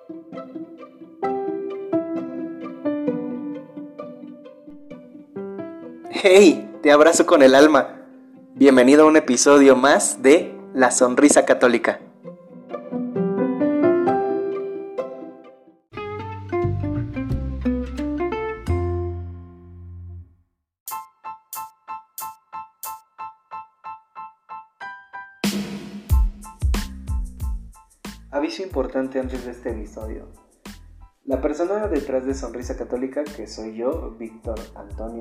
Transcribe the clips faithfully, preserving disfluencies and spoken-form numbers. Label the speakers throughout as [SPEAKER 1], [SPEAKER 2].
[SPEAKER 1] ¡Hey! Te abrazo con el alma. Bienvenido a un episodio más de La Sonrisa Católica. Aviso importante antes de este episodio. La persona detrás de Sonrisa Católica, que soy yo, Víctor Antonio,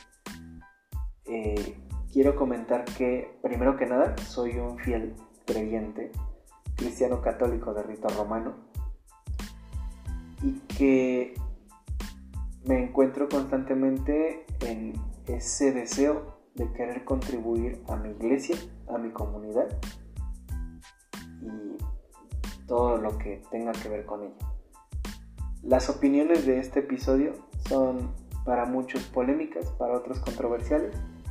[SPEAKER 1] eh, quiero comentar que, primero que nada, soy un fiel creyente, cristiano católico de rito romano, y que me encuentro constantemente en ese deseo de querer contribuir a mi iglesia, a mi comunidad y todo lo que tenga que ver con ella. Las opiniones de este episodio son para muchos polémicas, para otros controversiales,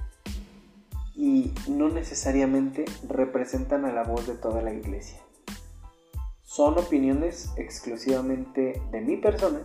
[SPEAKER 1] y no necesariamente representan a la voz de toda la iglesia. Son opiniones exclusivamente de mi persona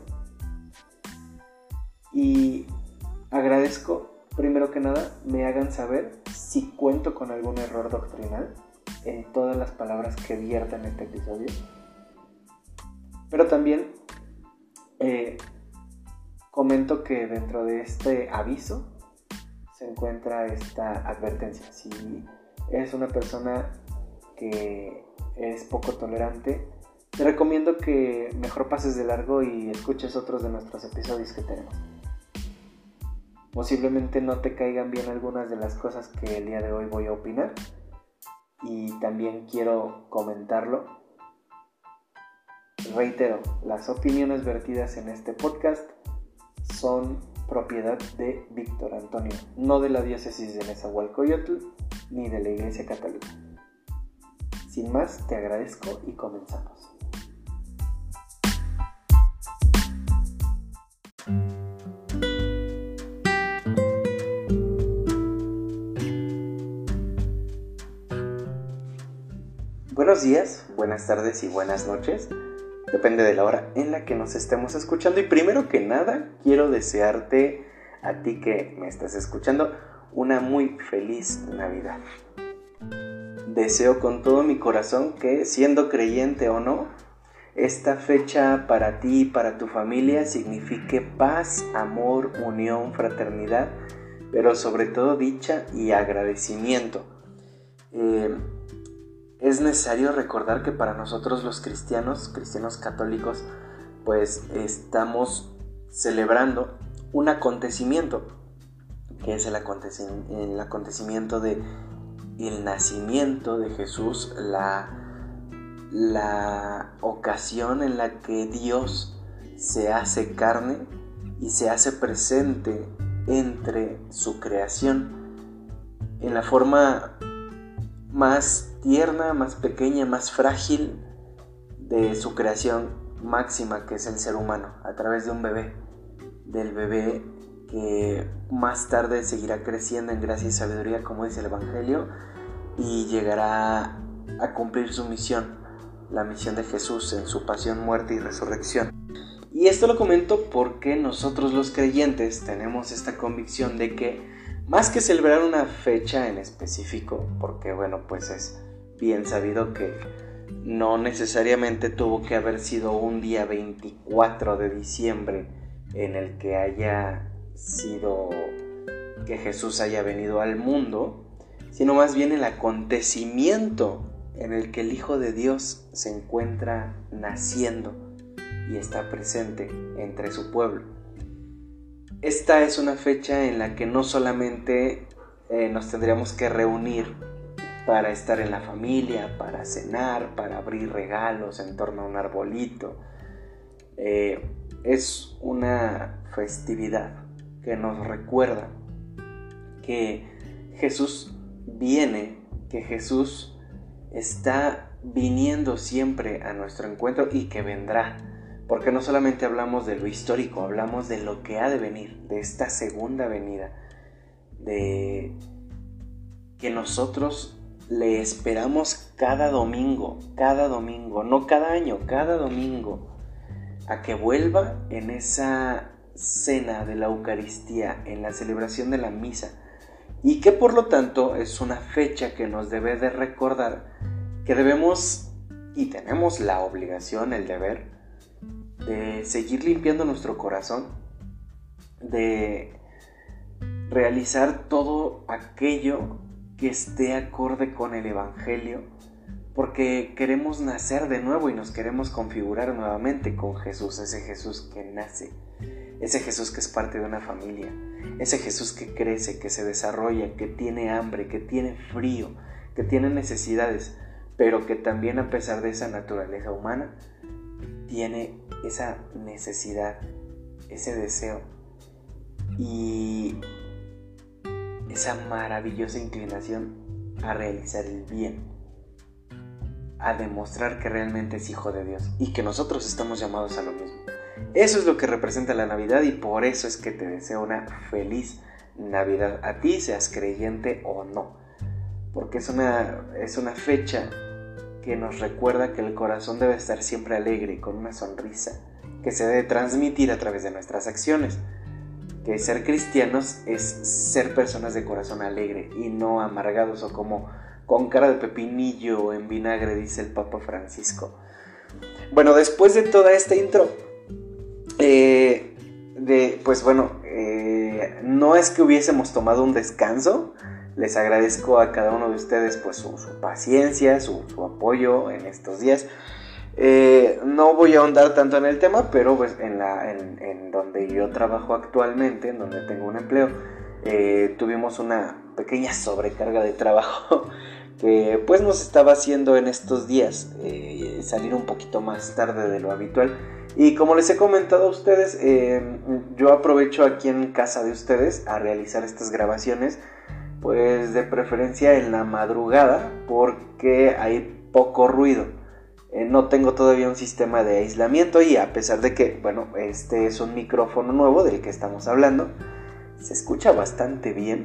[SPEAKER 1] y agradezco, primero que nada, me hagan saber si cuento con algún error doctrinal en todas las palabras que vierta en este episodio. Pero también eh, comento que dentro de este aviso se encuentra esta advertencia. Si eres una persona que es poco tolerante, te recomiendo que mejor pases de largo y escuches otros de nuestros episodios que tenemos. Posiblemente no te caigan bien algunas de las cosas que el día de hoy voy a opinar, y también quiero comentarlo. Reitero, las opiniones vertidas en este podcast son propiedad de Víctor Antonio, no de la diócesis de Nezahualcóyotl ni de la Iglesia Católica. Sin más, te agradezco y comenzamos. Buenos días, buenas tardes y buenas noches. Depende de la hora en la que nos estemos escuchando. Y primero que nada, quiero desearte a ti que me estás escuchando una muy feliz Navidad. Deseo con todo mi corazón que, siendo creyente o no, esta fecha para ti y para tu familia signifique paz, amor, unión, fraternidad, pero sobre todo dicha y agradecimiento. Eh... Es necesario recordar que para nosotros los cristianos, cristianos católicos, pues estamos celebrando un acontecimiento, que es el, aconteci- el acontecimiento de el nacimiento de Jesús, la, la ocasión en la que Dios se hace carne y se hace presente entre su creación en la forma más tierna, más pequeña, más frágil de su creación máxima, que es el ser humano, a través de un bebé, del bebé que más tarde seguirá creciendo en gracia y sabiduría, como dice el Evangelio, y llegará a cumplir su misión, la misión de Jesús en su pasión, muerte y resurrección. Y esto lo comento porque nosotros los creyentes tenemos esta convicción de que más que celebrar una fecha en específico, porque bueno, pues es bien sabido que no necesariamente tuvo que haber sido un día veinticuatro de diciembre en el que haya sido que Jesús haya venido al mundo, sino más bien el acontecimiento en el que el Hijo de Dios se encuentra naciendo y está presente entre su pueblo. Esta es una fecha en la que no solamente eh, nos tendríamos que reunir para estar en la familia, para cenar, para abrir regalos en torno a un arbolito. Eh, es una festividad que nos recuerda que Jesús viene, que Jesús está viniendo siempre a nuestro encuentro y que vendrá. Porque no solamente hablamos de lo histórico, hablamos de lo que ha de venir, de esta segunda venida, de que nosotros le esperamos cada domingo, cada domingo, no cada año, cada domingo, a que vuelva en esa cena de la Eucaristía, en la celebración de la misa, y que por lo tanto es una fecha que nos debe de recordar que debemos y tenemos la obligación, el deber, de seguir limpiando nuestro corazón, de realizar todo aquello que esté acorde con el Evangelio, porque queremos nacer de nuevo y nos queremos configurar nuevamente con Jesús, ese Jesús que nace, ese Jesús que es parte de una familia, ese Jesús que crece, que se desarrolla, que tiene hambre, que tiene frío, que tiene necesidades, pero que también, a pesar de esa naturaleza humana, tiene esa necesidad, ese deseo y esa maravillosa inclinación a realizar el bien, a demostrar que realmente es hijo de Dios y que nosotros estamos llamados a lo mismo. Eso es lo que representa la Navidad, y por eso es que te deseo una feliz Navidad a ti, seas creyente o no, porque es una, es una fecha que nos recuerda que el corazón debe estar siempre alegre y con una sonrisa que se debe transmitir a través de nuestras acciones, que ser cristianos es ser personas de corazón alegre y no amargados o como con cara de pepinillo en vinagre, dice el Papa Francisco. Bueno, después de toda esta intro, eh, de, pues bueno, eh, no es que hubiésemos tomado un descanso. Les agradezco a cada uno de ustedes pues su, su paciencia, su, su apoyo en estos días. Eh, no voy a ahondar tanto en el tema, pero pues en, la, en, en donde yo trabajo actualmente, en donde tengo un empleo, eh, tuvimos una pequeña sobrecarga de trabajo que pues nos estaba haciendo en estos días eh, salir un poquito más tarde de lo habitual. Y como les he comentado a ustedes, eh, yo aprovecho aquí en casa de ustedes a realizar estas grabaciones, pues de preferencia en la madrugada, porque hay poco ruido. Eh, no tengo todavía un sistema de aislamiento, y a pesar de que, bueno, este es un micrófono nuevo del que estamos hablando, se escucha bastante bien.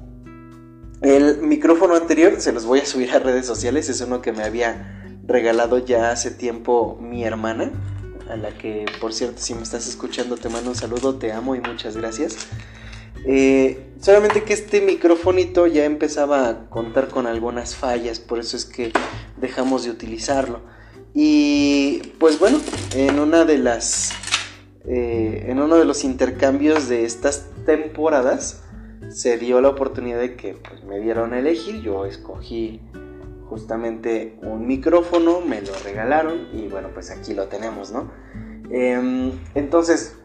[SPEAKER 1] El micrófono anterior se los voy a subir a redes sociales, es uno que me había regalado ya hace tiempo mi hermana, a la que, por cierto, si me estás escuchando, te mando un saludo, te amo y muchas gracias. Eh, solamente que este microfonito ya empezaba a contar con algunas fallas, por eso es que dejamos de utilizarlo. Y pues bueno, en una de las eh, en uno de los intercambios de estas temporadas se dio la oportunidad de que pues, me dieron a elegir. Yo escogí justamente un micrófono, me lo regalaron y bueno, pues aquí lo tenemos, ¿no? Eh, entonces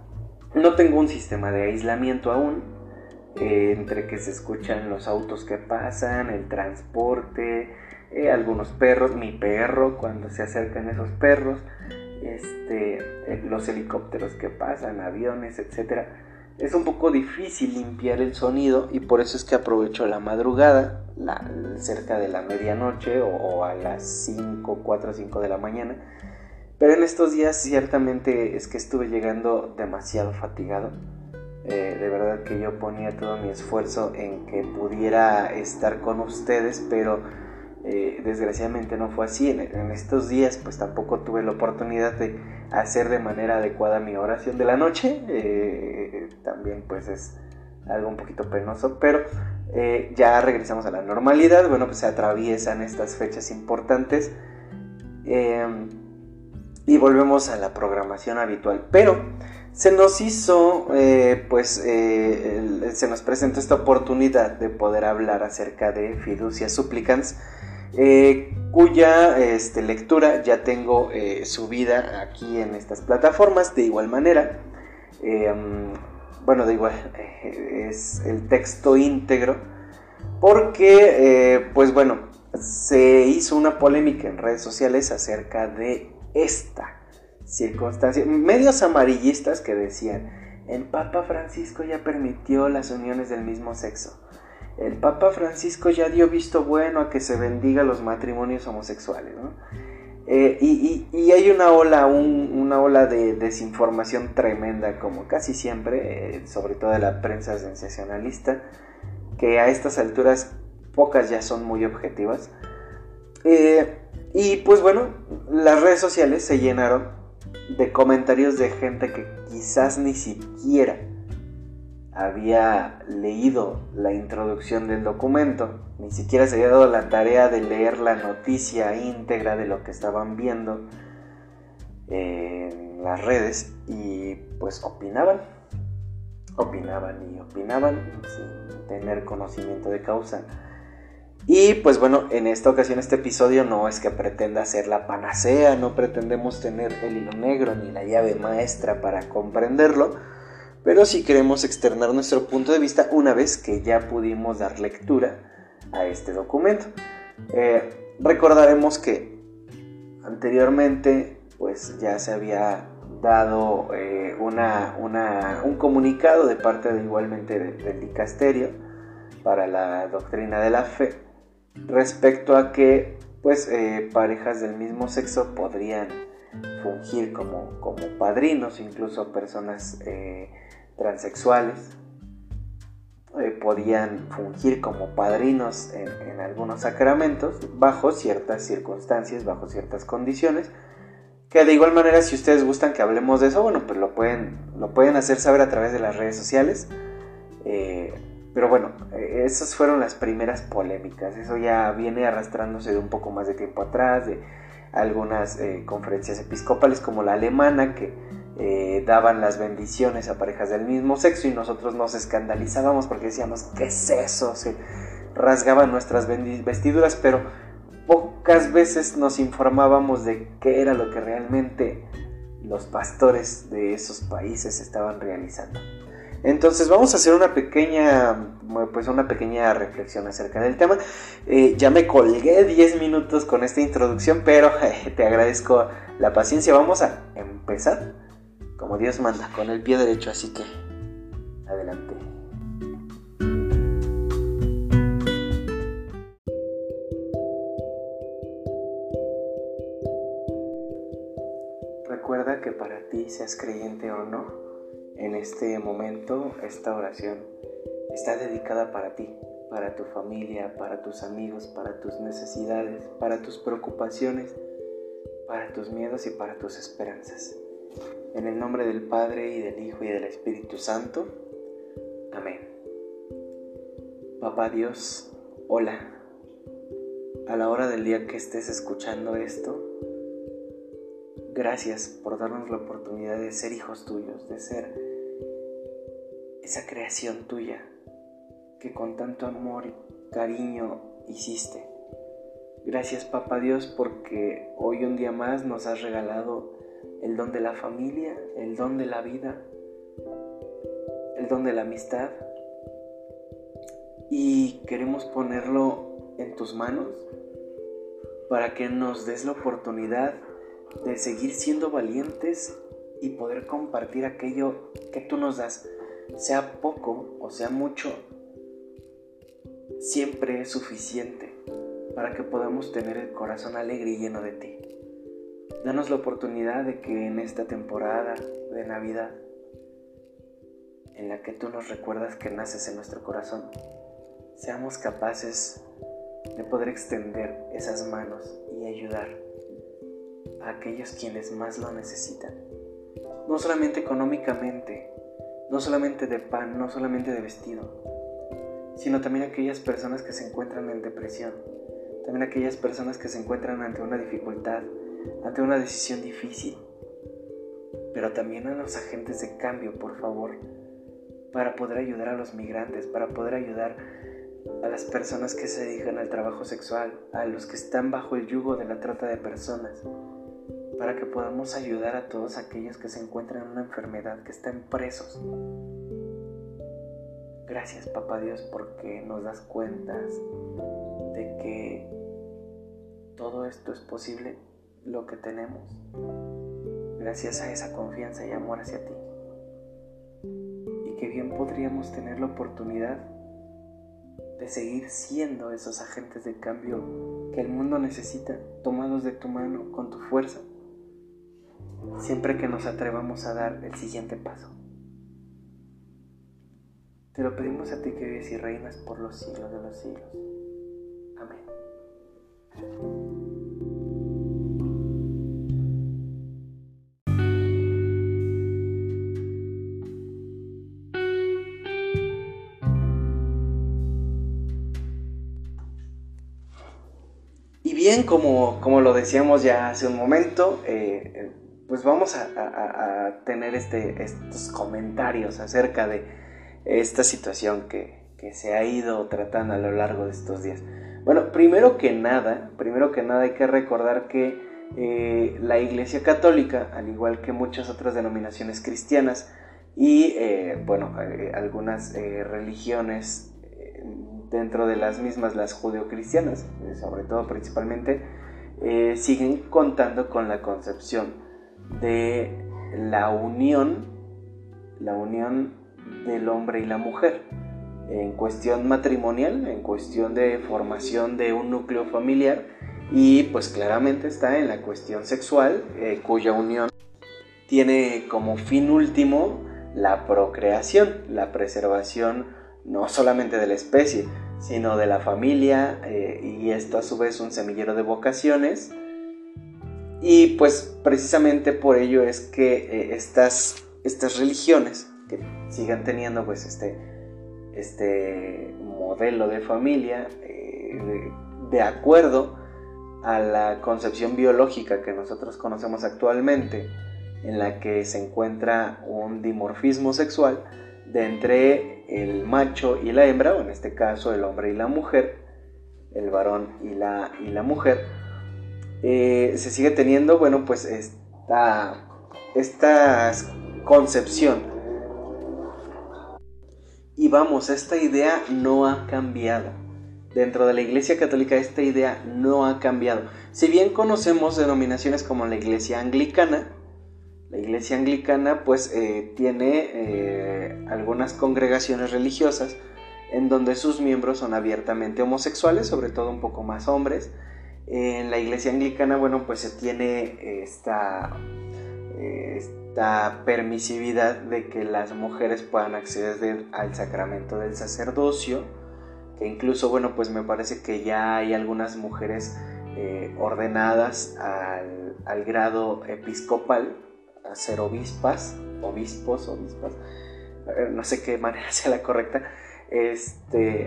[SPEAKER 1] no tengo un sistema de aislamiento aún, eh, entre que se escuchan los autos que pasan, el transporte, eh, algunos perros, mi perro cuando se acercan esos perros, este, eh, los helicópteros que pasan, aviones, etcétera. Es un poco difícil limpiar el sonido y por eso es que aprovecho la madrugada, la, cerca de la medianoche o, o a las cinco, cuatro o cinco de la mañana. Pero en estos días ciertamente es que estuve llegando demasiado fatigado. Eh, de verdad que yo ponía todo mi esfuerzo en que pudiera estar con ustedes, pero eh, desgraciadamente no fue así. En, en estos días pues tampoco tuve la oportunidad de hacer de manera adecuada mi oración de la noche. Eh, también pues es algo un poquito penoso, pero eh, ya regresamos a la normalidad. Bueno, pues se atraviesan estas fechas importantes. Eh, Y volvemos a la programación habitual. Pero se nos hizo, eh, pues, eh, el, se nos presentó esta oportunidad de poder hablar acerca de Fiducia Supplicans, eh, cuya este, lectura ya tengo eh, subida aquí en estas plataformas. De igual manera, eh, bueno, de igual, eh, es el texto íntegro, porque, eh, pues bueno, se hizo una polémica en redes sociales acerca de esta circunstancia. Medios amarillistas que decían: el Papa Francisco ya permitió las uniones del mismo sexo, el Papa Francisco ya dio visto bueno a que se bendiga los matrimonios homosexuales, ¿no? Eh, y, y, y hay una ola, un, una ola de desinformación tremenda, como casi siempre, eh, sobre todo de la prensa sensacionalista, que a estas alturas pocas ya son muy objetivas. Eh, y pues bueno, las redes sociales se llenaron de comentarios de gente que quizás ni siquiera había leído la introducción del documento, ni siquiera se había dado la tarea de leer la noticia íntegra de lo que estaban viendo en las redes, y pues opinaban, opinaban y opinaban sin tener conocimiento de causa. Y pues bueno, en esta ocasión este episodio no es que pretenda ser la panacea, no pretendemos tener el hilo negro ni la llave maestra para comprenderlo, pero sí queremos externar nuestro punto de vista una vez que ya pudimos dar lectura a este documento. Eh, recordaremos que anteriormente pues ya se había dado eh, una, una, un comunicado de parte de, igualmente de, del dicasterio para la doctrina de la fe respecto a que pues eh, parejas del mismo sexo podrían fungir como, como padrinos, incluso personas eh, transexuales eh, podían fungir como padrinos en, en algunos sacramentos bajo ciertas circunstancias, bajo ciertas condiciones, que de igual manera, si ustedes gustan que hablemos de eso, bueno, pues lo pueden, lo pueden hacer saber a través de las redes sociales. eh, Pero bueno, esas fueron las primeras polémicas. Eso ya viene arrastrándose de un poco más de tiempo atrás, de algunas eh, conferencias episcopales como la alemana, que eh, daban las bendiciones a parejas del mismo sexo, y nosotros nos escandalizábamos porque decíamos, ¿qué es eso? Se rasgaban nuestras vestiduras, pero pocas veces nos informábamos de qué era lo que realmente los pastores de esos países estaban realizando. Entonces vamos a hacer una pequeña, pues una pequeña reflexión acerca del tema. Eh, ya me colgué diez minutos con esta introducción, pero eh, te agradezco la paciencia. Vamos a empezar como Dios manda, con el pie derecho, así que adelante. Recuerda que para ti, seas creyente o no, en este momento, esta oración está dedicada para ti, para tu familia, para tus amigos, para tus necesidades, para tus preocupaciones, para tus miedos y para tus esperanzas. En el nombre del Padre, y del Hijo, y del Espíritu Santo. Amén. Papá Dios, hola. A la hora del día que estés escuchando esto, gracias por darnos la oportunidad de ser hijos tuyos, de ser esa creación tuya que con tanto amor y cariño hiciste. Gracias, Papá Dios, porque hoy un día más nos has regalado el don de la familia, el don de la vida, el don de la amistad, y queremos ponerlo en tus manos para que nos des la oportunidad de seguir siendo valientes y poder compartir aquello que tú nos das, sea poco o sea mucho. Siempre es suficiente para que podamos tener el corazón alegre y lleno de ti. Danos la oportunidad de que en esta temporada de Navidad, en la que tú nos recuerdas que naces en nuestro corazón, seamos capaces de poder extender esas manos y ayudar a aquellos quienes más lo necesitan. No solamente económicamente, no solamente de pan, no solamente de vestido, sino también aquellas personas que se encuentran en depresión, también aquellas personas que se encuentran ante una dificultad, ante una decisión difícil, pero también a los agentes de cambio, por favor, para poder ayudar a los migrantes, para poder ayudar a las personas que se dedican al trabajo sexual, a los que están bajo el yugo de la trata de personas, para que podamos ayudar a todos aquellos que se encuentran en una enfermedad, que están presos. Gracias, Papá Dios, porque nos das cuentas de que todo esto es posible, lo que tenemos, gracias a esa confianza y amor hacia ti. Y que bien podríamos tener la oportunidad de seguir siendo esos agentes de cambio que el mundo necesita, tomados de tu mano, con tu fuerza, siempre que nos atrevamos a dar el siguiente paso. Te lo pedimos a ti que vives y reinas por los siglos de los siglos. Amén. bien, como, como lo decíamos ya hace un momento, eh, pues vamos a, a, a tener este, estos comentarios acerca de esta situación que, que se ha ido tratando a lo largo de estos días. Bueno, primero que nada, primero que nada hay que recordar que eh, la Iglesia Católica, al igual que muchas otras denominaciones cristianas y eh, bueno, eh, algunas eh, religiones eh, dentro de las mismas, las judeocristianas, eh, sobre todo principalmente, eh, siguen contando con la concepción de la unión, la unión del hombre y la mujer, en cuestión matrimonial, en cuestión de formación de un núcleo familiar, y pues claramente está en la cuestión sexual, eh, cuya unión tiene como fin último la procreación, la preservación no solamente de la especie, sino de la familia, eh, y esto a su vez un semillero de vocaciones. Y pues precisamente por ello es que eh, estas, estas religiones que sigan teniendo pues este, este modelo de familia eh, de, de acuerdo a la concepción biológica que nosotros conocemos actualmente, en la que se encuentra un dimorfismo sexual de entre el macho y la hembra, o en este caso el hombre y la mujer, el varón y la, y la mujer, eh, se sigue teniendo, bueno, pues esta, esta concepción. Y vamos, esta idea no ha cambiado. Dentro de la Iglesia Católica esta idea no ha cambiado. Si bien conocemos denominaciones como la Iglesia Anglicana, la Iglesia Anglicana pues eh, tiene eh, algunas congregaciones religiosas en donde sus miembros son abiertamente homosexuales, sobre todo un poco más hombres. En la Iglesia Anglicana, bueno, pues se tiene esta, esta permisividad de que las mujeres puedan acceder al sacramento del sacerdocio, que incluso, bueno, pues me parece que ya hay algunas mujeres eh, ordenadas al, al grado episcopal, a ser obispas, obispos, obispas, no sé qué manera sea la correcta, este,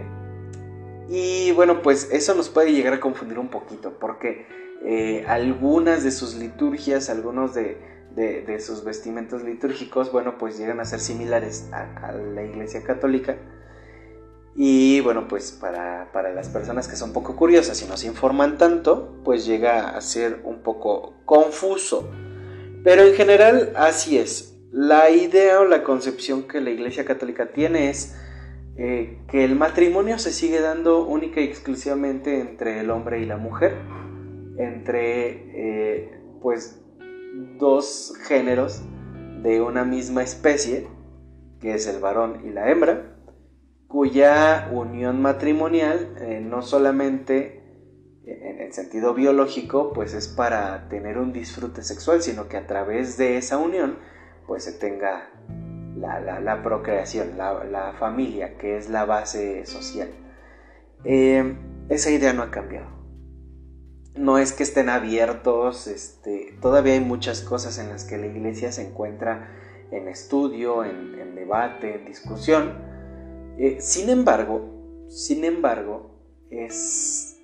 [SPEAKER 1] y bueno, pues eso nos puede llegar a confundir un poquito, porque eh, algunas de sus liturgias, algunos de, de, de sus vestimentos litúrgicos, bueno, pues llegan a ser similares a, a la Iglesia Católica. Y bueno, pues para, para las personas que son poco curiosas y no se informan tanto, pues llega a ser un poco confuso. Pero en general así es. La idea o la concepción que la Iglesia Católica tiene es eh, que el matrimonio se sigue dando única y exclusivamente entre el hombre y la mujer, entre eh, pues dos géneros de una misma especie, que es el varón y la hembra, cuya unión matrimonial eh, no solamente en el sentido biológico pues es para tener un disfrute sexual, sino que a través de esa unión pues se tenga la, la, la procreación, la, la familia, que es la base social. Eh, esa idea no ha cambiado. No es que estén abiertos, este, todavía hay muchas cosas en las que la Iglesia se encuentra en estudio, en, en debate, en discusión. Eh, sin embargo, sin embargo, es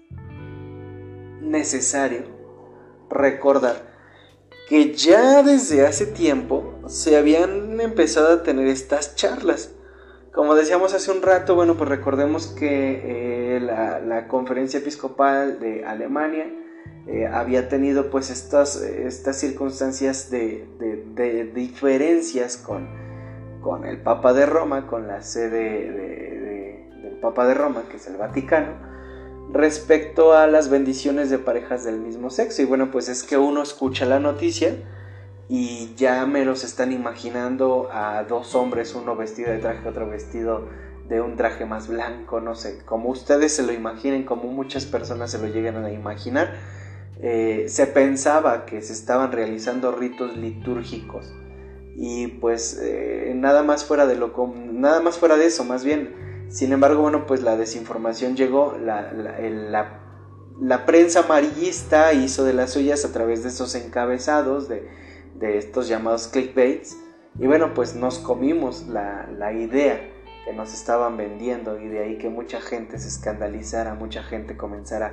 [SPEAKER 1] necesario recordar que ya desde hace tiempo se habían empezado a tener estas charlas. Como decíamos hace un rato, bueno, pues recordemos que eh, la, la Conferencia Episcopal de Alemania eh, había tenido pues estas, estas circunstancias de, de, de diferencias con, con el Papa de Roma, con la sede de, de, del Papa de Roma, que es el Vaticano, respecto a las bendiciones de parejas del mismo sexo. Y bueno, pues es que uno escucha la noticia y ya me los están imaginando a dos hombres, uno vestido de traje, otro vestido de un traje más blanco, no sé, como ustedes se lo imaginen, como muchas personas se lo llegan a imaginar. Eh, se pensaba que se estaban realizando ritos litúrgicos y pues eh, nada más fuera de lo nada más fuera de eso, más bien. Sin embargo, bueno, pues la desinformación llegó, la, la, la, la prensa amarillista hizo de las suyas a través de esos encabezados, de, de estos llamados clickbaits, y bueno, pues nos comimos la, la idea que nos estaban vendiendo, y de ahí que mucha gente se escandalizara, mucha gente comenzara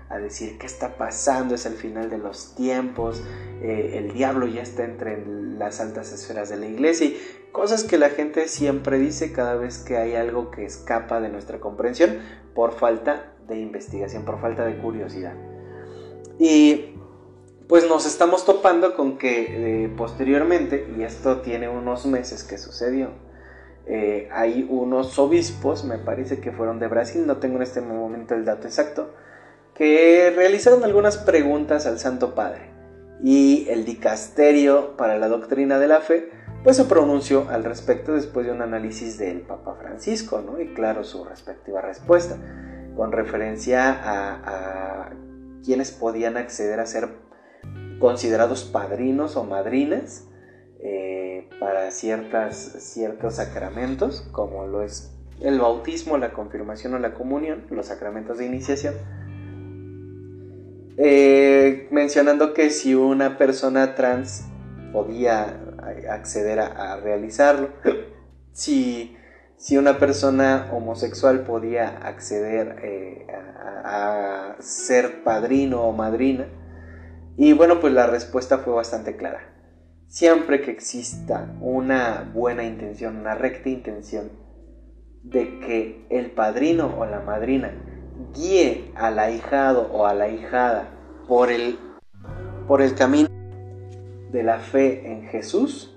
[SPEAKER 1] a decir qué está pasando, es el final de los tiempos, eh, el diablo ya está entre las altas esferas de la iglesia y cosas que la gente siempre dice cada vez que hay algo que escapa de nuestra comprensión por falta de investigación, por falta de curiosidad. Y pues nos estamos topando con que eh, posteriormente, y esto tiene unos meses que sucedió, eh, hay unos obispos, me parece que fueron de Brasil, no tengo en este momento el dato exacto, que realizaron algunas preguntas al Santo Padre, y el dicasterio para la doctrina de la fe pues se pronunció al respecto después de un análisis del Papa Francisco, ¿no? Y claro, su respectiva respuesta con referencia a, a quienes podían acceder a ser considerados padrinos o madrinas eh, para ciertas, ciertos sacramentos, como lo es el bautismo, la confirmación o la comunión, los sacramentos de iniciación, eh, mencionando que si una persona trans podía acceder a, a realizarlo, si, si una persona homosexual podía acceder eh, a, a ser padrino o madrina. Y bueno, pues la respuesta fue bastante clara. Siempre que exista una buena intención, una recta intención de que el padrino o la madrina guíe al ahijado o a la ahijada por el, por el camino de la fe en Jesús,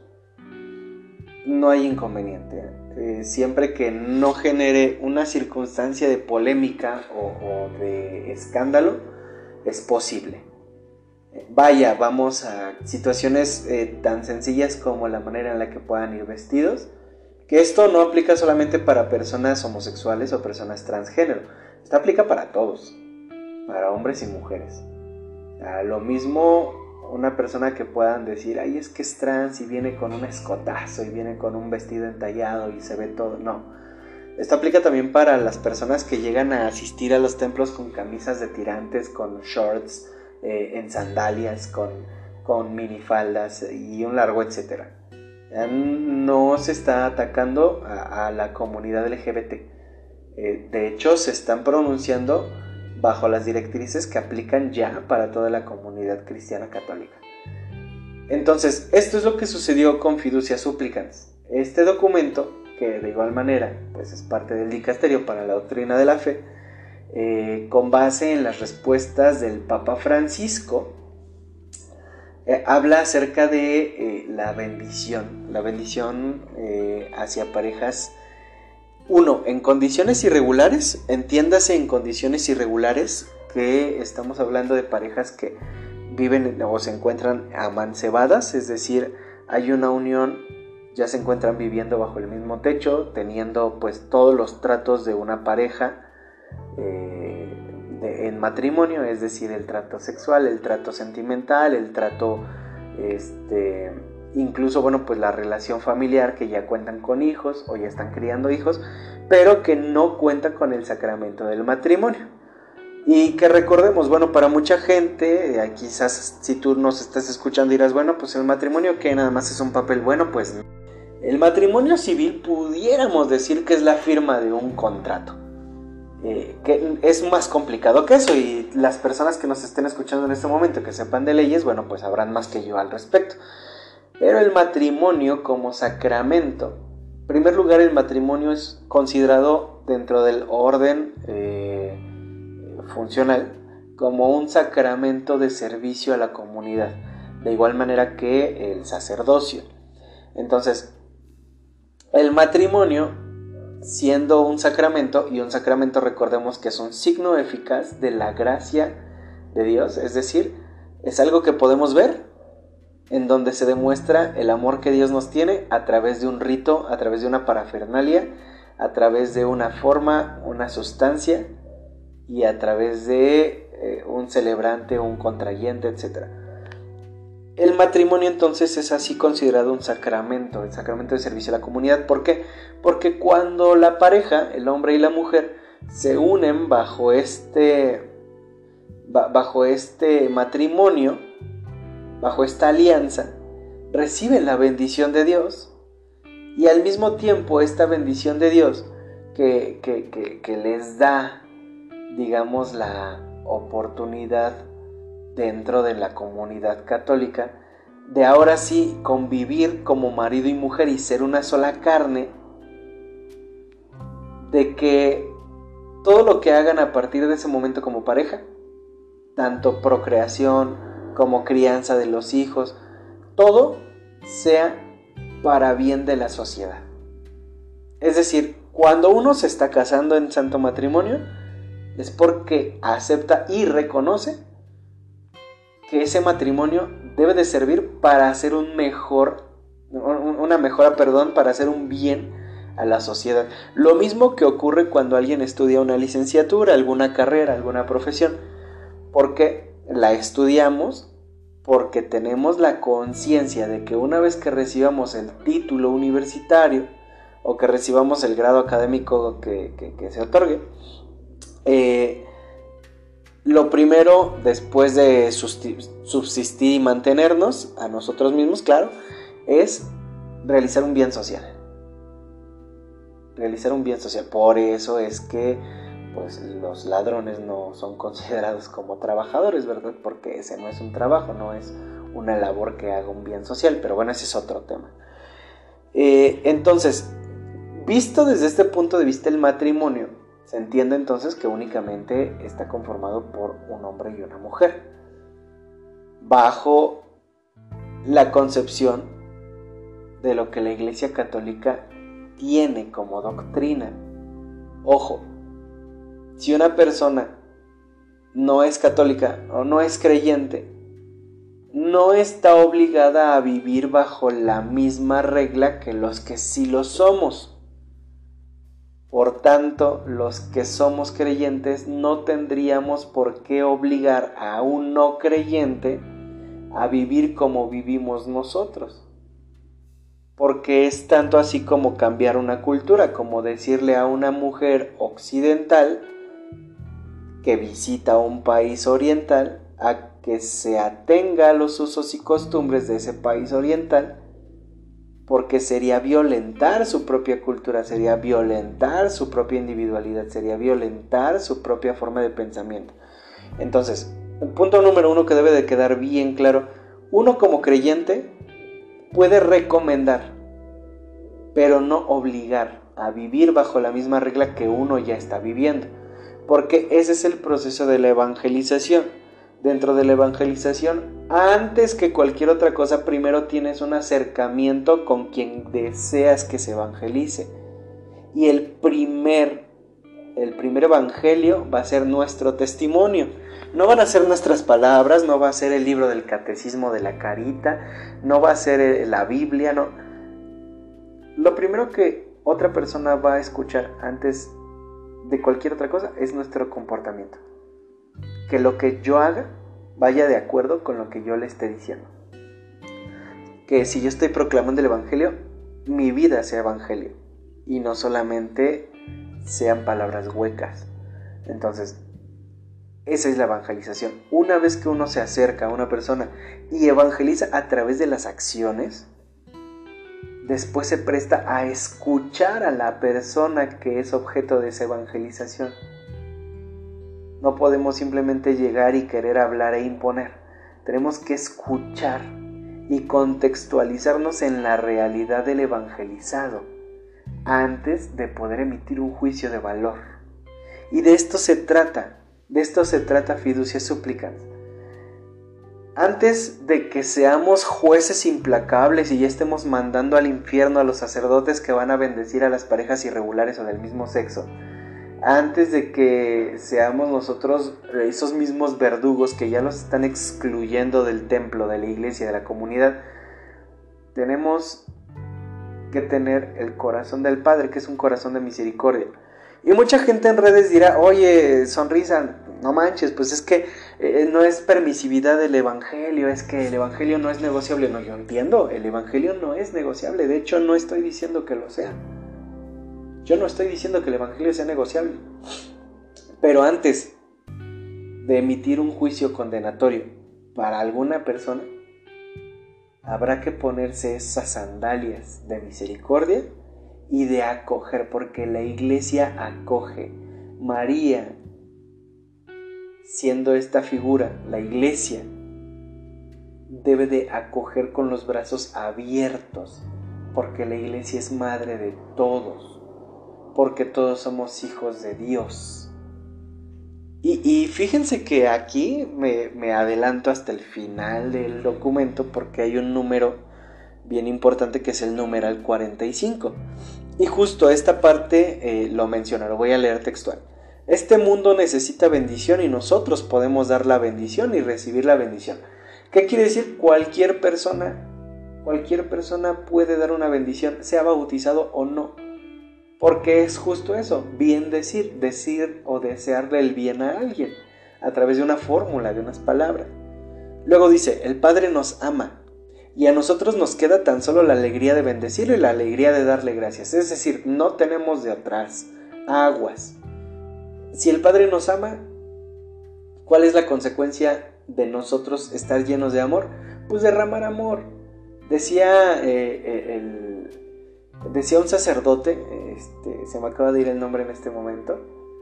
[SPEAKER 1] no hay inconveniente. Eh, siempre que no genere una circunstancia de polémica o, o de escándalo, es posible. Vaya, vamos a situaciones eh, tan sencillas como la manera en la que puedan ir vestidos, que esto no aplica solamente para personas homosexuales o personas transgénero, esto aplica para todos, para hombres y mujeres. O sea, lo mismo una persona que puedan decir, ay, es que es trans y viene con un escotazo y viene con un vestido entallado y se ve todo, no. Esto aplica también para las personas que llegan a asistir a los templos con camisas de tirantes, con shorts, Eh, en sandalias, con, con minifaldas y un largo etcétera. No se está atacando a, a la comunidad L G B T. Eh, de hecho, se están pronunciando bajo las directrices que aplican ya para toda la comunidad cristiana católica. Entonces, esto es lo que sucedió con Fiducia Supplicans. Este documento, que de igual manera pues es parte del dicasterio para la doctrina de la fe, Eh, con base en las respuestas del Papa Francisco, eh, habla acerca de eh, la bendición, la bendición eh, hacia parejas, uno, en condiciones irregulares, entiéndase en condiciones irregulares que estamos hablando de parejas que viven o se encuentran amancebadas, es decir, hay una unión, ya se encuentran viviendo bajo el mismo techo, teniendo pues todos los tratos de una pareja, Eh, de, en matrimonio, es decir, el trato sexual, el trato sentimental, el trato este, incluso bueno pues la relación familiar, que ya cuentan con hijos o ya están criando hijos, pero que no cuentan con el sacramento del matrimonio. Y que recordemos, bueno, para mucha gente, eh, quizás si tú nos estás escuchando dirás, bueno, pues el matrimonio que nada más es un papel, bueno, pues el matrimonio civil pudiéramos decir que es la firma de un contrato. Eh, que es más complicado que eso, y las personas que nos estén escuchando en este momento que sepan de leyes, bueno, pues sabrán más que yo al respecto. Pero el matrimonio como sacramento, en primer lugar, el matrimonio es considerado dentro del orden eh, funcional como un sacramento de servicio a la comunidad, de igual manera que el sacerdocio. Entonces, el matrimonio, siendo un sacramento, y un sacramento recordemos que es un signo eficaz de la gracia de Dios, es decir, es algo que podemos ver, en donde se demuestra el amor que Dios nos tiene a través de un rito, a través de una parafernalia, a través de una forma, una sustancia, y a través de eh, un celebrante, un contrayente, etcétera. El matrimonio entonces es así considerado un sacramento, el sacramento de servicio a la comunidad. ¿Por qué? Porque cuando la pareja, el hombre y la mujer, se unen bajo este, bajo este matrimonio, bajo esta alianza, reciben la bendición de Dios, y al mismo tiempo esta bendición de Dios que, que, que, que les da, digamos, la oportunidad dentro de la comunidad católica de ahora sí convivir como marido y mujer y ser una sola carne, de que todo lo que hagan a partir de ese momento como pareja, tanto procreación como crianza de los hijos, todo sea para bien de la sociedad. Es decir, cuando uno se está casando en santo matrimonio, es porque acepta y reconoce que ese matrimonio debe de servir para hacer un mejor, una mejora, perdón, para hacer un bien a la sociedad. Lo mismo que ocurre cuando alguien estudia una licenciatura, alguna carrera, alguna profesión, porque la estudiamos, porque tenemos la conciencia de que una vez que recibamos el título universitario o que recibamos el grado académico que, que, que se otorgue, eh, lo primero, después de subsistir y mantenernos a nosotros mismos, claro, es realizar un bien social. Realizar un bien social. Por eso es que pues, los ladrones no son considerados como trabajadores, ¿verdad? Porque ese no es un trabajo, no es una labor que haga un bien social. Pero bueno, ese es otro tema. Eh, entonces, visto desde este punto de vista el matrimonio, se entiende entonces que únicamente está conformado por un hombre y una mujer, bajo la concepción de lo que la Iglesia Católica tiene como doctrina. Ojo, si una persona no es católica o no es creyente, no está obligada a vivir bajo la misma regla que los que sí lo somos. Por tanto, los que somos creyentes no tendríamos por qué obligar a un no creyente a vivir como vivimos nosotros. Porque es tanto así como cambiar una cultura, como decirle a una mujer occidental que visita un país oriental a que se atenga a los usos y costumbres de ese país oriental, porque sería violentar su propia cultura, sería violentar su propia individualidad, sería violentar su propia forma de pensamiento. Entonces, el punto número uno que debe de quedar bien claro, uno como creyente puede recomendar, pero no obligar a vivir bajo la misma regla que uno ya está viviendo, porque ese es el proceso de la evangelización. Dentro de la evangelización, antes que cualquier otra cosa, primero tienes un acercamiento con quien deseas que se evangelice. Y el primer, el primer evangelio va a ser nuestro testimonio. No van a ser nuestras palabras, no va a ser el libro del catecismo de la carita, no va a ser la Biblia, no. Lo primero que otra persona va a escuchar antes de cualquier otra cosa es nuestro comportamiento. Que lo que yo haga vaya de acuerdo con lo que yo le esté diciendo. Que si yo estoy proclamando el evangelio, mi vida sea evangelio y no solamente sean palabras huecas. Entonces, esa es la evangelización. Una vez que uno se acerca a una persona y evangeliza a través de las acciones, después se presta a escuchar a la persona que es objeto de esa evangelización. No podemos simplemente llegar y querer hablar e imponer. Tenemos que escuchar y contextualizarnos en la realidad del evangelizado antes de poder emitir un juicio de valor. Y de esto se trata, de esto se trata Fiducia Supplicans. Antes de que seamos jueces implacables y ya estemos mandando al infierno a los sacerdotes que van a bendecir a las parejas irregulares o del mismo sexo, antes de que seamos nosotros esos mismos verdugos que ya los están excluyendo del templo, de la iglesia, de la comunidad, tenemos que tener el corazón del Padre, que es un corazón de misericordia. Y mucha gente en redes dirá, oye, Sonrisa, no manches, pues es que eh, no es permisividad del evangelio, es que el evangelio no es negociable. No, yo entiendo, el evangelio no es negociable, de hecho no estoy diciendo que lo sea. Yo no estoy diciendo que el evangelio sea negociable. Pero antes de emitir un juicio condenatorio para alguna persona, habrá que ponerse esas sandalias de misericordia y de acoger, porque la iglesia acoge. María siendo esta figura, la iglesia, debe de acoger con los brazos abiertos, porque la iglesia es madre de todos, porque todos somos hijos de Dios. Y, y fíjense que aquí me, me adelanto hasta el final del documento, porque hay un número bien importante que es el numeral cuarenta y cinco. Y justo esta parte eh, lo menciona, lo voy a leer textual. Este mundo necesita bendición y nosotros podemos dar la bendición y recibir la bendición. ¿Qué quiere decir? Cualquier persona, cualquier persona puede dar una bendición, sea bautizado o no. Porque es justo eso, bien decir, decir o desearle el bien a alguien, a través de una fórmula, de unas palabras. Luego dice, el Padre nos ama, y a nosotros nos queda tan solo la alegría de bendecirlo y la alegría de darle gracias. Es decir, no tenemos de atrás, aguas. Si el Padre nos ama, ¿cuál es la consecuencia de nosotros estar llenos de amor? Pues derramar amor. Decía eh, el... Decía un sacerdote, este, se me acaba de ir el nombre en este momento,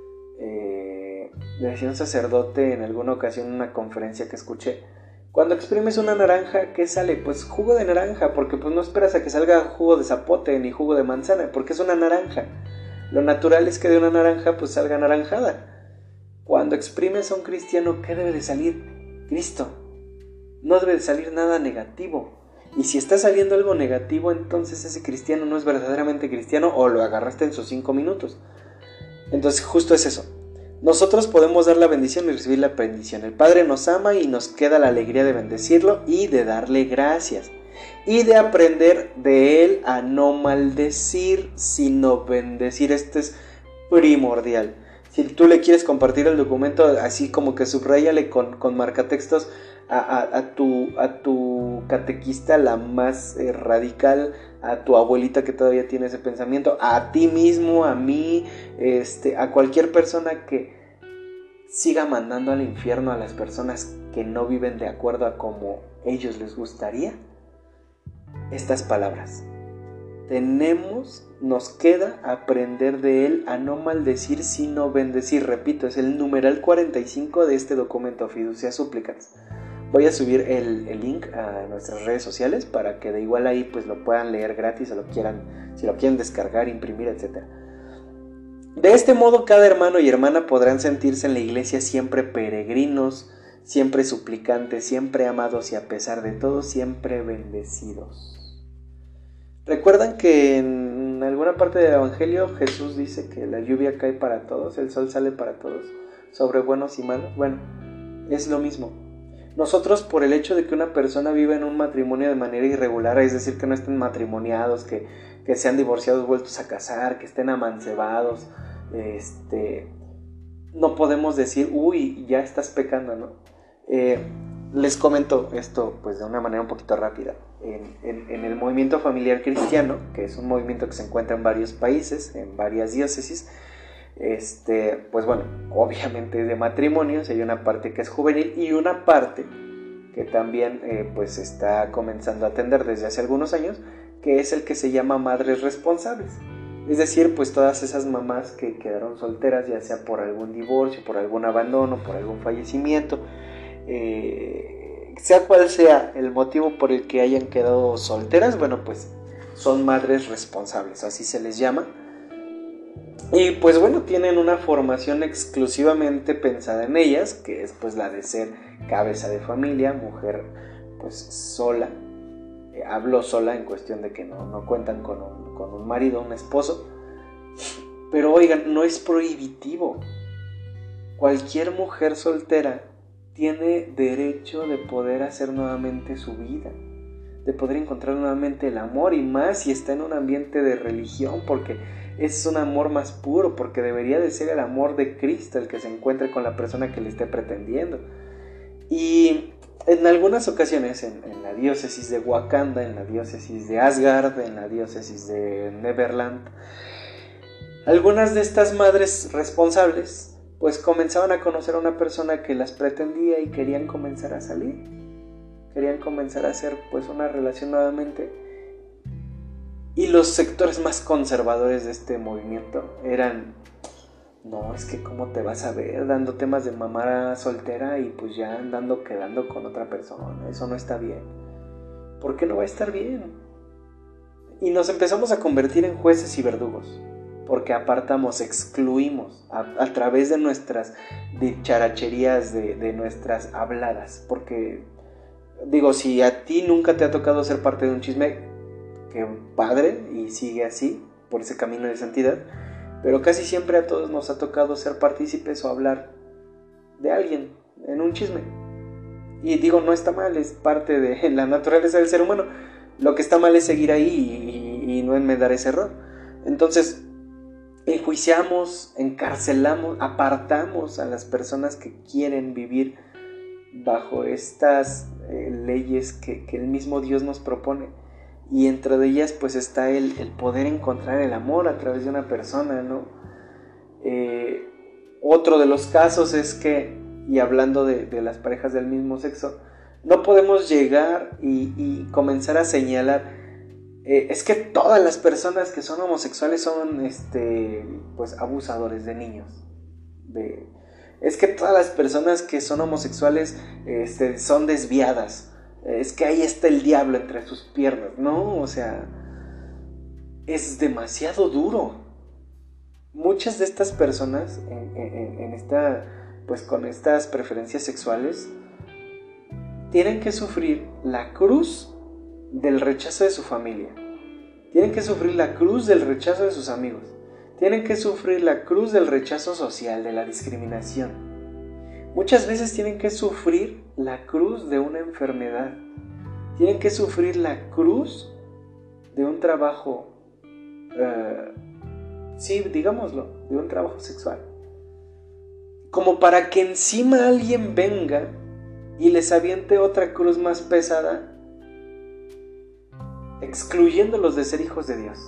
[SPEAKER 1] eh, decía un sacerdote en alguna ocasión en una conferencia que escuché, cuando exprimes una naranja, ¿qué sale? Pues jugo de naranja, porque pues no esperas a que salga jugo de zapote ni jugo de manzana, porque es una naranja. Lo natural es que de una naranja pues salga naranjada. Cuando exprimes a un cristiano, ¿qué debe de salir? Cristo. No debe de salir nada negativo. Y si está saliendo algo negativo, entonces ese cristiano no es verdaderamente cristiano o lo agarraste en sus cinco minutos. Entonces justo es eso. Nosotros podemos dar la bendición y recibir la bendición. El Padre nos ama y nos queda la alegría de bendecirlo y de darle gracias. Y de aprender de él a no maldecir, sino bendecir. Esto es primordial. Si tú le quieres compartir el documento, así como que subráyale con, con marcatextos a, a, a, tu, a tu catequista, la más eh, radical, a tu abuelita que todavía tiene ese pensamiento, a ti mismo, a mí, este, a cualquier persona que siga mandando al infierno a las personas que no viven de acuerdo a como ellos les gustaría. Estas palabras. Tenemos, nos queda aprender de él a no maldecir sino bendecir. Repito, es el numeral cuarenta y cinco de este documento, Fiducia Supplicans. Voy a subir el, el link a nuestras redes sociales para que de igual ahí pues lo puedan leer gratis o lo quieran, si lo quieren descargar, imprimir, etcétera. De este modo cada hermano y hermana podrán sentirse en la iglesia siempre peregrinos, siempre suplicantes, siempre amados y a pesar de todo siempre bendecidos. ¿Recuerdan que en alguna parte del Evangelio Jesús dice que la lluvia cae para todos, el sol sale para todos, sobre buenos y malos? Bueno, es lo mismo. Nosotros, por el hecho de que una persona viva en un matrimonio de manera irregular, es decir, que no estén matrimoniados, que, que sean divorciados, vueltos a casar, que estén amancebados, este, no podemos decir, uy, ya estás pecando, ¿no? Eh, les comento esto pues de una manera un poquito rápida. En, en, en el movimiento familiar cristiano, que es un movimiento que se encuentra en varios países, en varias diócesis, este, pues bueno, obviamente de matrimonios hay una parte que es juvenil y una parte que también eh, pues está comenzando a atender desde hace algunos años, que es el que se llama madres responsables. Es decir, pues todas esas mamás que quedaron solteras, ya sea por algún divorcio, por algún abandono, por algún fallecimiento, eh, sea cual sea el motivo por el que hayan quedado solteras, bueno, pues son madres responsables, así se les llama. Y pues bueno, tienen una formación exclusivamente pensada en ellas, que es pues la de ser cabeza de familia, mujer pues sola. Eh, hablo sola en cuestión de que no, no cuentan con un, con un marido, un esposo. Pero oigan, no es prohibitivo. Cualquier mujer soltera tiene derecho de poder hacer nuevamente su vida, de poder encontrar nuevamente el amor, y más si está en un ambiente de religión, porque es un amor más puro, porque debería de ser el amor de Cristo el que se encuentre con la persona que le esté pretendiendo. Y en algunas ocasiones, en, en la diócesis de Wakanda, en la diócesis de Asgard, en la diócesis de Neverland, algunas de estas madres responsables pues comenzaban a conocer a una persona que las pretendía y querían comenzar a salir, querían comenzar a hacer pues una relación nuevamente. Y los sectores más conservadores de este movimiento eran No, es que cómo te vas a ver dando temas de mamá soltera y pues ya andando quedando con otra persona. Eso no está bien. ¿Por qué no va a estar bien? Y nos empezamos a convertir en jueces y verdugos, porque apartamos, excluimos a, a través de nuestras dicharacherías, de, de nuestras habladas. Porque, digo, si a ti nunca te ha tocado ser parte de un chisme, qué padre, y sigue así, por ese camino de santidad, pero casi siempre a todos nos ha tocado ser partícipes o hablar de alguien en un chisme. Y digo, no está mal, es parte de la naturaleza del ser humano. Lo que está mal es seguir ahí y, y no enmendar ese error. Entonces, enjuiciamos, encarcelamos, apartamos a las personas que quieren vivir bajo estas eh, leyes que, que el mismo Dios nos propone. Y entre de ellas pues está el, el poder encontrar el amor a través de una persona, ¿no? Eh, otro de los casos es que, y hablando de, de las parejas del mismo sexo, no podemos llegar y, y comenzar a señalar, eh, es que todas las personas que son homosexuales son este, pues, abusadores de niños. De, es que todas las personas que son homosexuales este, son desviadas. Es que ahí está el diablo entre sus piernas. No, o sea, es demasiado duro. Muchas de estas personas en, en, en esta, pues con estas preferencias sexuales tienen que sufrir la cruz del rechazo de su familia. Tienen que sufrir la cruz del rechazo de sus amigos. Tienen que sufrir la cruz del rechazo social, de la discriminación. Muchas veces tienen que sufrir la cruz de una enfermedad. Tienen que sufrir la cruz de un trabajo, uh, sí, digámoslo, de un trabajo sexual. Como para que encima alguien venga y les aviente otra cruz más pesada, excluyéndolos de ser hijos de Dios.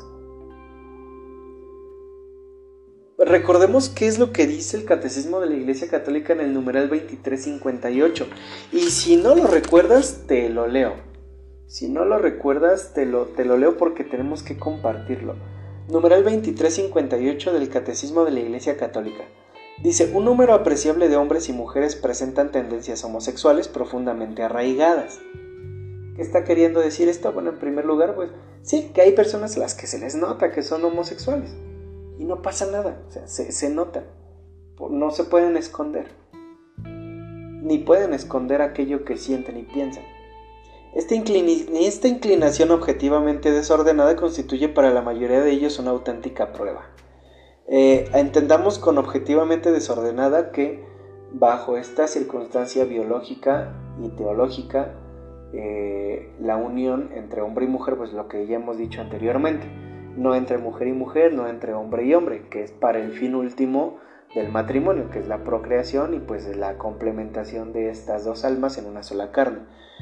[SPEAKER 1] Recordemos qué es lo que dice el Catecismo de la Iglesia Católica en el numeral veintitrés cincuenta y ocho. Y si no lo recuerdas, te lo leo. Si no lo recuerdas, te lo, te lo leo porque tenemos que compartirlo. Numeral veintitrés cincuenta y ocho del Catecismo de la Iglesia Católica. Dice, un número apreciable de hombres y mujeres presentan tendencias homosexuales profundamente arraigadas. ¿Qué está queriendo decir esto? Bueno, en primer lugar, pues sí, que hay personas a las que se les nota que son homosexuales. Y no pasa nada, o sea, se, se nota, no se pueden esconder, ni pueden esconder aquello que sienten y piensan. Esta, inclin- esta inclinación objetivamente desordenada constituye para la mayoría de ellos una auténtica prueba. Eh, entendamos con objetivamente desordenada que bajo esta circunstancia biológica y teológica, eh, la unión entre hombre y mujer, pues lo que ya hemos dicho anteriormente, no entre mujer y mujer, no entre hombre y hombre, que es para el fin último del matrimonio, que es la procreación y pues la complementación de estas dos almas en una sola carne.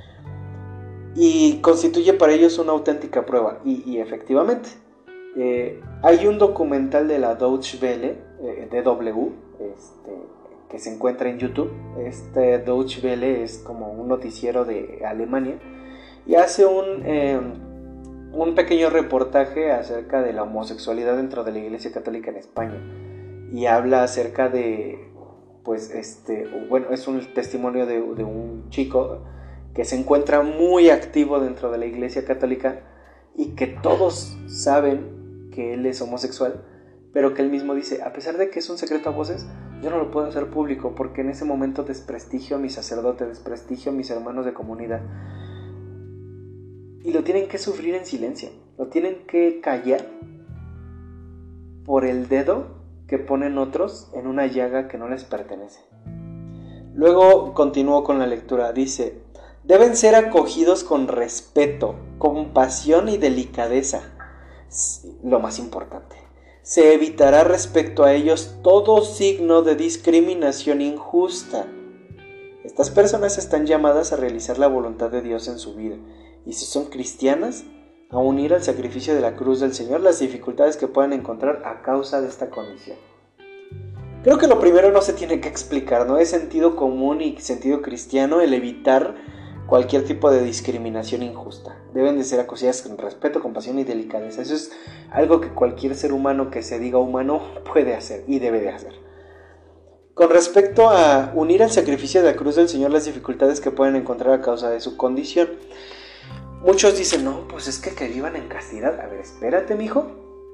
[SPEAKER 1] Y constituye para ellos una auténtica prueba, y, y efectivamente, eh, hay un documental de la Deutsche Welle, eh, D W, este, que se encuentra en YouTube. Este Deutsche Welle es como un noticiero de Alemania, y hace un... Eh, un pequeño reportaje acerca de la homosexualidad dentro de la Iglesia Católica en España, y habla acerca de, pues, este, bueno, es un testimonio de, de un chico que se encuentra muy activo dentro de la Iglesia Católica y que todos saben que él es homosexual, pero que él mismo dice, a pesar de que es un secreto a voces, yo no lo puedo hacer público porque en ese momento desprestigio a mi sacerdote, desprestigio a mis hermanos de comunidad. Y lo tienen que sufrir en silencio, lo tienen que callar por el dedo que ponen otros en una llaga que no les pertenece. Luego continúo con la lectura, dice, deben ser acogidos con respeto, compasión y delicadeza. Lo más importante, se evitará respecto a ellos todo signo de discriminación injusta. Estas personas están llamadas a realizar la voluntad de Dios en su vida. Y si son cristianas, a unir al sacrificio de la cruz del Señor las dificultades que puedan encontrar a causa de esta condición. Creo que lo primero no se tiene que explicar, ¿no? Es sentido común y sentido cristiano el evitar cualquier tipo de discriminación injusta. Deben de ser acogidas con respeto, compasión y delicadeza. Eso es algo que cualquier ser humano que se diga humano puede hacer y debe de hacer. Con respecto a unir al sacrificio de la cruz del Señor las dificultades que pueden encontrar a causa de su condición, muchos dicen, no, pues es que que vivan en castidad. A ver, espérate, mijo.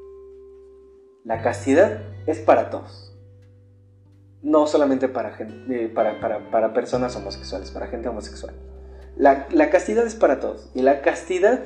[SPEAKER 1] La castidad es para todos. No solamente para, gente, para, para, para personas homosexuales, para gente homosexual. La, la castidad es para todos. Y la castidad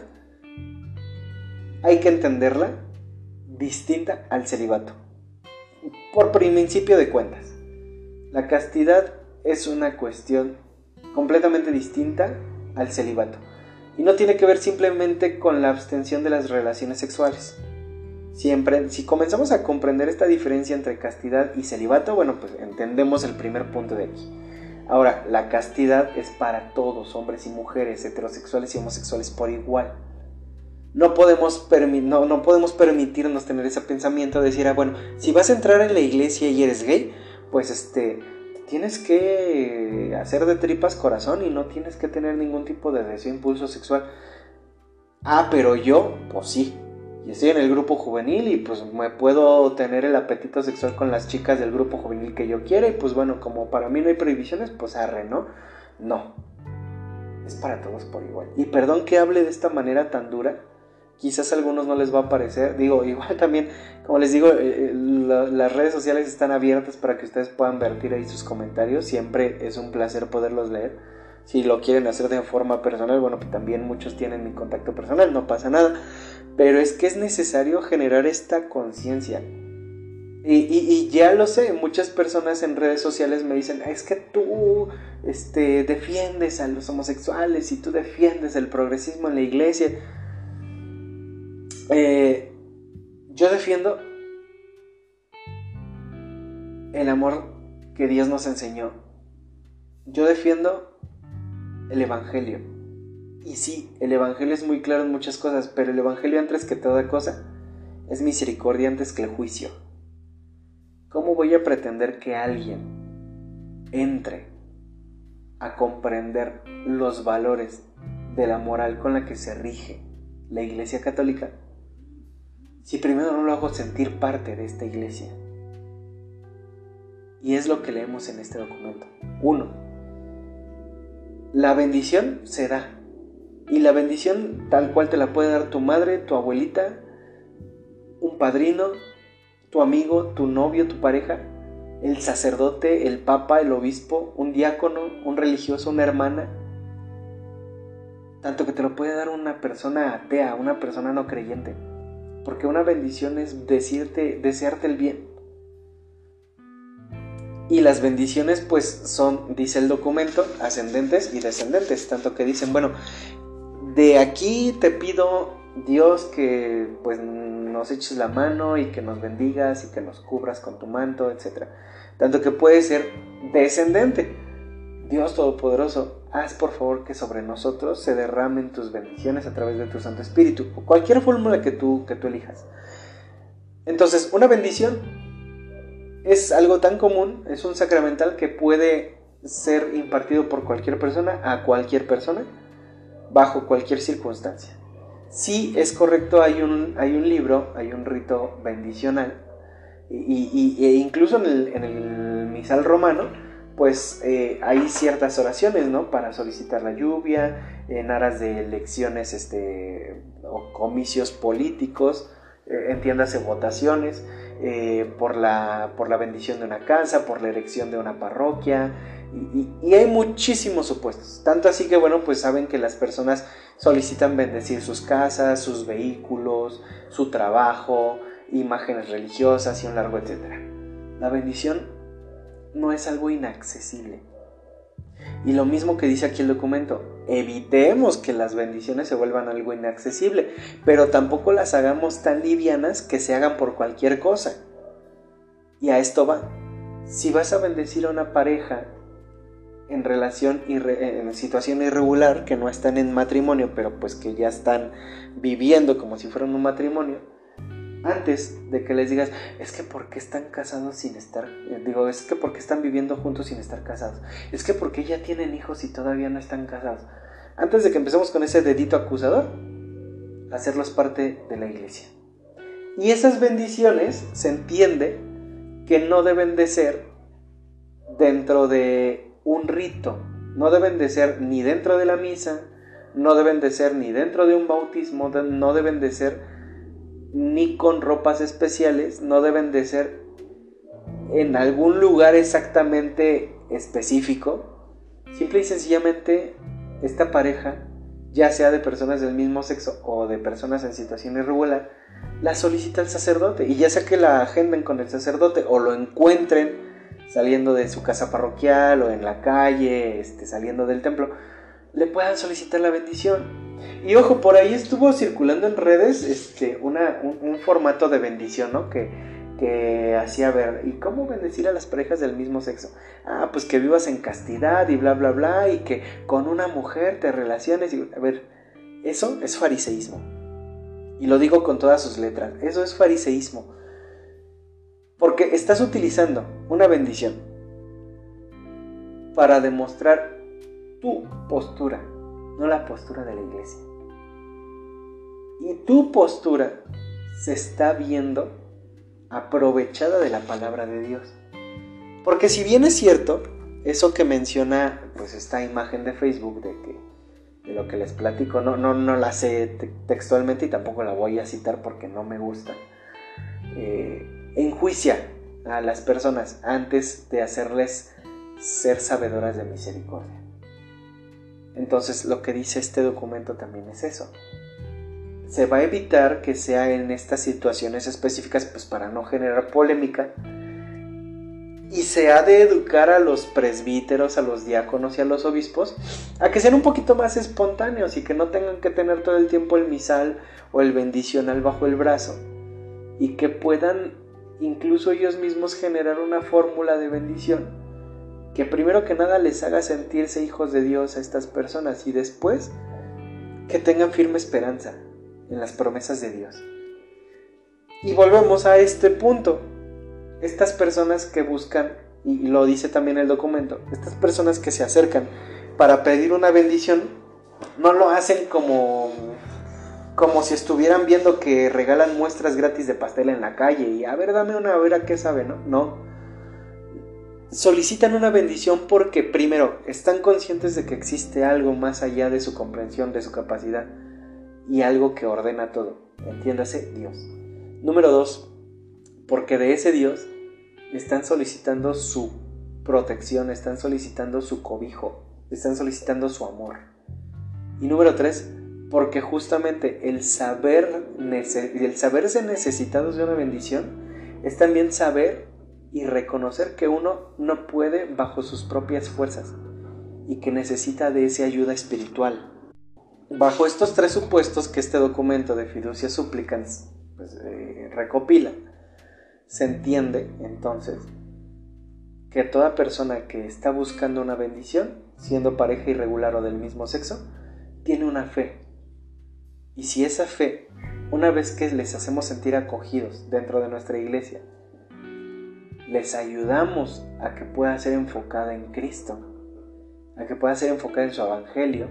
[SPEAKER 1] hay que entenderla distinta al celibato. Por principio de cuentas, la castidad es una cuestión completamente distinta al celibato. Y no tiene que ver simplemente con la abstención de las relaciones sexuales. Siempre, si comenzamos a comprender esta diferencia entre castidad y celibato, bueno, pues entendemos el primer punto de aquí. Ahora, la castidad es para todos, hombres y mujeres, heterosexuales y homosexuales por igual. No podemos, permi- no, no podemos permitirnos tener ese pensamiento de decir, ah, bueno, si vas a entrar en la iglesia y eres gay, pues este, tienes que hacer de tripas corazón y no tienes que tener ningún tipo de deseo, impulso sexual. Ah, pero yo, pues sí. Y estoy en el grupo juvenil y pues me puedo tener el apetito sexual con las chicas del grupo juvenil que yo quiera. Y pues bueno, como para mí no hay prohibiciones, pues arre, ¿no? No. Es para todos por igual. Y perdón que hable de esta manera tan dura. Quizás a algunos no les va a parecer. Digo, igual también, como les digo, eh, la, las redes sociales están abiertas para que ustedes puedan vertir ahí sus comentarios. Siempre es un placer poderlos leer. Si lo quieren hacer de forma personal, bueno, pues también muchos tienen mi contacto personal, no pasa nada. Pero es que es necesario generar esta conciencia. Y, y, y ya lo sé, muchas personas en redes sociales me dicen, es que tú este, defiendes a los homosexuales y tú defiendes el progresismo en la iglesia. Eh, yo defiendo el amor que Dios nos enseñó. Yo defiendo el evangelio. Y sí, el evangelio es muy claro en muchas cosas, pero el evangelio antes que toda cosa es misericordia antes que el juicio. ¿Cómo voy a pretender que alguien entre a comprender los valores de la moral con la que se rige la Iglesia Católica si primero no lo hago sentir parte de esta iglesia? Y es lo que leemos en este documento. Uno, la bendición se da. Y la bendición tal cual te la puede dar tu madre, tu abuelita, un padrino, tu amigo, tu novio, tu pareja, el sacerdote, el papa, el obispo, un diácono, un religioso, una hermana. Tanto que te lo puede dar una persona atea, una persona no creyente. Porque una bendición es decirte, desearte el bien. Y las bendiciones pues son, dice el documento, ascendentes y descendentes. Tanto que dicen, bueno, de aquí te pido, Dios, que pues nos eches la mano y que nos bendigas y que nos cubras con tu manto, etcétera. Tanto que puede ser descendente. Dios Todopoderoso, haz por favor que sobre nosotros se derramen tus bendiciones a través de tu Santo Espíritu, o cualquier fórmula que tú, que tú elijas. Entonces, una bendición es algo tan común, es un sacramental que puede ser impartido por cualquier persona a cualquier persona, bajo cualquier circunstancia. Sí, es correcto, hay un, hay un libro, hay un rito bendicional, y, y, e incluso en el, en el misal romano, pues eh, hay ciertas oraciones, ¿no? Para solicitar la lluvia, en aras de elecciones este, o comicios políticos, eh, entiéndase votaciones, eh, por, la, por la bendición de una casa, por la erección de una parroquia, y, y, y hay muchísimos supuestos. Tanto así que, bueno, pues saben que las personas solicitan bendecir sus casas, sus vehículos, su trabajo, imágenes religiosas y un largo etcétera. La bendición no es algo inaccesible. Y lo mismo que dice aquí el documento, evitemos que las bendiciones se vuelvan algo inaccesible, pero tampoco las hagamos tan livianas que se hagan por cualquier cosa. Y a esto va. Si vas a bendecir a una pareja en relación irre- en situación irregular, que no están en matrimonio, pero pues que ya están viviendo como si fueran un matrimonio, antes de que les digas, es que ¿por qué están casados sin estar? Eh, digo, es que ¿por qué están viviendo juntos sin estar casados? Es que ¿por qué ya tienen hijos y todavía no están casados? antes de que empecemos con ese dedito acusador, hacerlos parte de la iglesia. Y esas bendiciones se entiende que no deben de ser dentro de un rito, no deben de ser ni dentro de la misa, no deben de ser ni dentro de un bautismo, no deben de ser ni con ropas especiales, no deben de ser en algún lugar exactamente específico. Simple y sencillamente esta pareja, ya sea de personas del mismo sexo o de personas en situación irregular, la solicita el sacerdote, y ya sea que la agenden con el sacerdote o lo encuentren saliendo de su casa parroquial o en la calle, este, saliendo del templo, le puedan solicitar la bendición. Y ojo, por ahí estuvo circulando en redes este, una, un, un formato de bendición, ¿no? Que, que hacía ver, ¿y cómo bendecir a las parejas del mismo sexo? Ah, pues que vivas en castidad y bla, bla, bla, y que con una mujer te relaciones. Y, a ver, eso es fariseísmo. Y lo digo con todas sus letras, eso es fariseísmo. Porque estás utilizando una bendición para demostrar tu postura, no la postura de la iglesia. Y tu postura se está viendo aprovechada de la palabra de Dios. Porque si bien es cierto, eso que menciona pues esta imagen de Facebook de que de lo que les platico, no, no, no la sé te- textualmente y tampoco la voy a citar porque no me gusta, eh, enjuicia a las personas antes de hacerles ser sabedoras de misericordia. Entonces lo que dice este documento también es eso. Se va a evitar que sea en estas situaciones específicas, pues para no generar polémica, y se ha de educar a los presbíteros, a los diáconos y a los obispos a que sean un poquito más espontáneos y que no tengan que tener todo el tiempo el misal o el bendicional bajo el brazo, y que puedan incluso ellos mismos generar una fórmula de bendición que primero que nada les haga sentirse hijos de Dios a estas personas, y después que tengan firme esperanza en las promesas de Dios. Y volvemos a este punto. Estas personas que buscan, y lo dice también el documento, estas personas que se acercan para pedir una bendición, no lo hacen como, como si estuvieran viendo que regalan muestras gratis de pastel en la calle y a ver, dame una, a ver a qué sabe, ¿no? No. Solicitan una bendición porque primero están conscientes de que existe algo más allá de su comprensión, de su capacidad, y algo que ordena todo, entiéndase, Dios. Número dos, porque de ese Dios están solicitando su protección, están solicitando su cobijo, están solicitando su amor. Y número tres, porque justamente el saber, el saberse necesitados de una bendición es también saber y reconocer que uno no puede bajo sus propias fuerzas y que necesita de esa ayuda espiritual. Bajo estos tres supuestos que este documento de Fiducia Supplicans pues, eh, recopila, se entiende entonces que toda persona que está buscando una bendición, siendo pareja irregular o del mismo sexo, tiene una fe. Y si esa fe, una vez que les hacemos sentir acogidos dentro de nuestra iglesia, les ayudamos a que pueda ser enfocada en Cristo, a que pueda ser enfocada en su evangelio,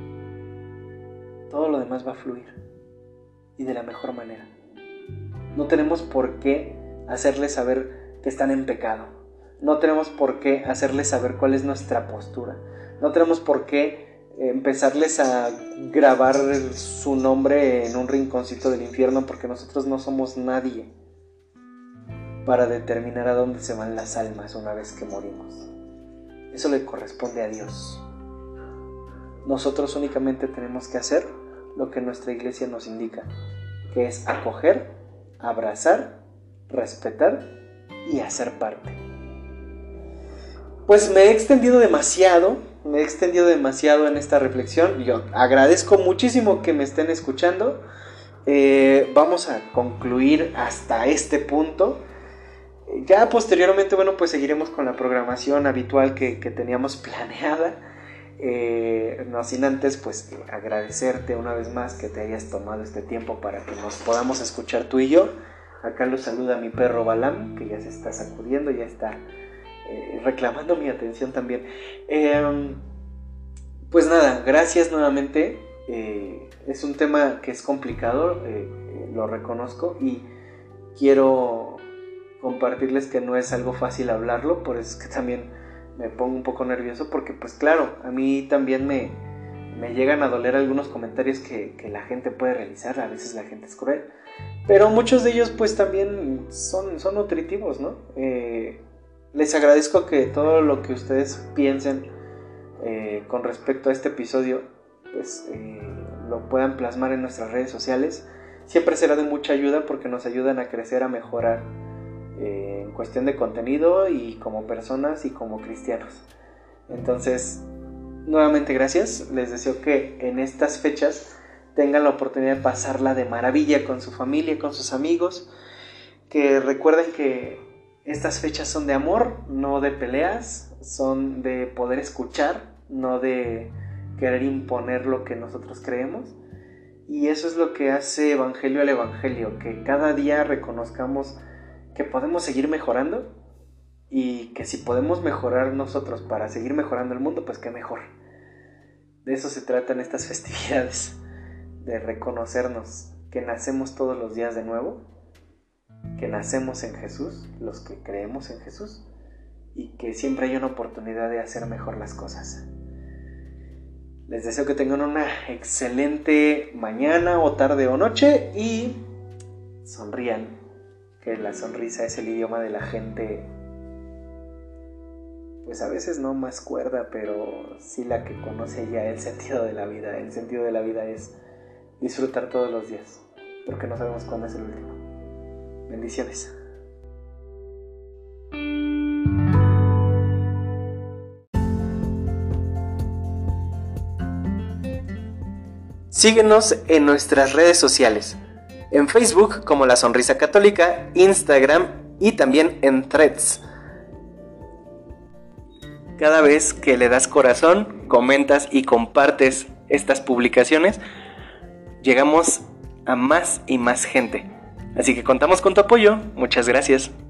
[SPEAKER 1] todo lo demás va a fluir, y de la mejor manera. No tenemos por qué hacerles saber que están en pecado. No tenemos por qué hacerles saber cuál es nuestra postura. No tenemos por qué empezarles a grabar su nombre en un rinconcito del infierno, porque nosotros no somos nadie para determinar a dónde se van las almas una vez que morimos. Eso le corresponde a Dios. Nosotros únicamente tenemos que hacer lo que nuestra iglesia nos indica, que es acoger, abrazar, respetar y hacer parte. Pues me he extendido demasiado, me he extendido demasiado en esta reflexión. Yo agradezco muchísimo que me estén escuchando. Eh, vamos a concluir hasta este punto. Ya posteriormente, bueno, pues seguiremos con la programación habitual que, que teníamos planeada. Eh, no sin antes, pues agradecerte una vez más que te hayas tomado este tiempo para que nos podamos escuchar tú y yo. Acá lo saluda mi perro Balam, que ya se está sacudiendo, ya está eh, reclamando mi atención también. Eh, Pues nada, gracias nuevamente. Eh, es un tema que es complicado, eh, eh, lo reconozco, y quiero compartirles que no es algo fácil hablarlo, por eso es que también me pongo un poco nervioso, porque pues claro, a mí también me, me llegan a doler algunos comentarios que, que la gente puede realizar. A veces la gente es cruel, pero muchos de ellos pues también son, son nutritivos, ¿no? Eh, les agradezco que todo lo que ustedes piensen eh, con respecto a este episodio pues eh, lo puedan plasmar en nuestras redes sociales. Siempre será de mucha ayuda porque nos ayudan a crecer, a mejorar eh, en cuestión de contenido y como personas y como cristianos. Entonces, nuevamente gracias. Les deseo que en estas fechas tengan la oportunidad de pasarla de maravilla con su familia, con sus amigos. Que recuerden que estas fechas son de amor, no de peleas. Son de poder escuchar, no de querer imponer lo que nosotros creemos. Y eso es lo que hace Evangelio al Evangelio, que cada día reconozcamos que podemos seguir mejorando, y que si podemos mejorar nosotros para seguir mejorando el mundo, pues qué mejor. De eso se tratan estas festividades, de reconocernos que nacemos todos los días de nuevo, que nacemos en Jesús, los que creemos en Jesús, y que siempre hay una oportunidad de hacer mejor las cosas. Les deseo que tengan una excelente mañana o tarde o noche y sonrían, que la sonrisa es el idioma de la gente, pues a veces no más cuerda, pero sí la que conoce ya el sentido de la vida. El sentido de la vida es disfrutar todos los días, porque no sabemos cuándo es el último. Bendiciones. Síguenos en nuestras redes sociales, en Facebook como La Sonrisa Católica, Instagram y también en Threads. Cada vez que le das corazón, comentas y compartes estas publicaciones, llegamos a más y más gente. Así que contamos con tu apoyo. Muchas gracias.